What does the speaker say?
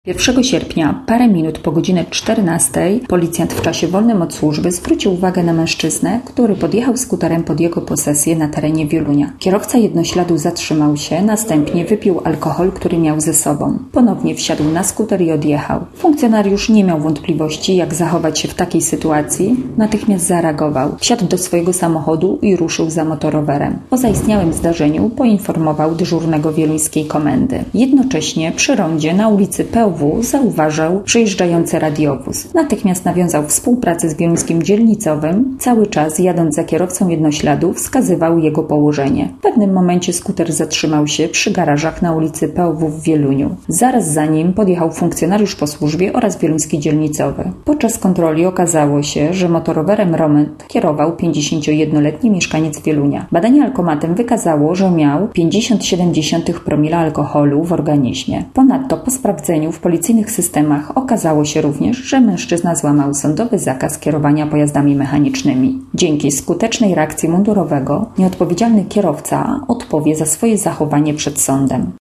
1 sierpnia, parę minut po godzinie 14, policjant w czasie wolnym od służby zwrócił uwagę na mężczyznę, który podjechał skuterem pod jego posesję na terenie Wielunia. Kierowca jednośladu zatrzymał się, następnie wypił alkohol, który miał ze sobą. Ponownie wsiadł na skuter i odjechał. Funkcjonariusz nie miał wątpliwości, jak zachować się w takiej sytuacji. Natychmiast zareagował. Wsiadł do swojego samochodu i ruszył za motorowerem. O zaistniałym zdarzeniu poinformował dyżurnego wieluńskiej komendy. Jednocześnie przy rondzie na ulicy POW zauważył przejeżdżający radiowóz. Natychmiast nawiązał współpracę z wieluńskim dzielnicowym. Cały czas, jadąc za kierowcą jednośladu, wskazywał jego położenie. W pewnym momencie skuter zatrzymał się przy garażach na ulicy POW w Wieluniu. Zaraz za nim podjechał funkcjonariusz po służbie oraz wieluński dzielnicowy. Podczas kontroli okazało się, że motorowerem Romet kierował 51-letni mieszkaniec Wielunia. Badanie alkomatem wykazało, że miał 50,7 promila alkoholu w organizmie. Ponadto po sprawdzeniu w policyjnych systemach okazało się również, że mężczyzna złamał sądowy zakaz kierowania pojazdami mechanicznymi. Dzięki skutecznej reakcji mundurowego nieodpowiedzialny kierowca odpowie za swoje zachowanie przed sądem.